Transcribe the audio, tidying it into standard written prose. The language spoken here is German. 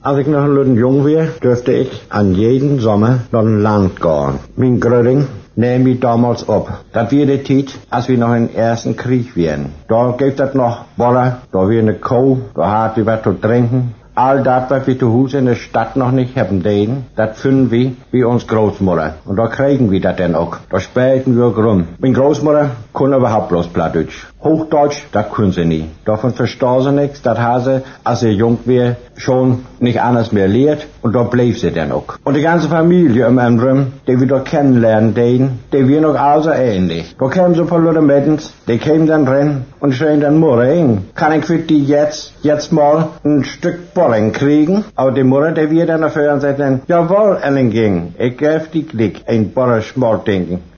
Als ich noch ein jung war, durfte ich an jeden Sommer nach dem Land gehen. Mein Gröding nahm mich damals ab. Das war die Zeit, als wir noch im Ersten Krieg waren. Da gibt es noch Boller, da war eine Kuh, da hat wir was zu trinken. All das, was wir zu Hause in der Stadt noch nicht haben denen, das finden wir bei uns Großmutter. Und da kriegen wir das dann auch. Da spielten wir rum. Meine Großmutter konnte überhaupt bloß Plattdeutsch. Hochdeutsch, das können sie nie. Davon verstehen sie nichts. Das haben sie, als sie jung war, schon nicht anders mehr lehrt. Und da blieb sie dann auch. Und die ganze Familie im Endrum, die wir da kennenlernen, die wir noch also ähnlich. Da kamen so ein paar Leute Mädels, die kamen dann rein und schrien dann, Mutter, kann ich für die jetzt mal ein Stück Bollen kriegen? Aber die Mutter, die wir dann dafür und sagten, jawohl, Ellen ging, ich gebe die Klick, ein Boller Schmaltinken.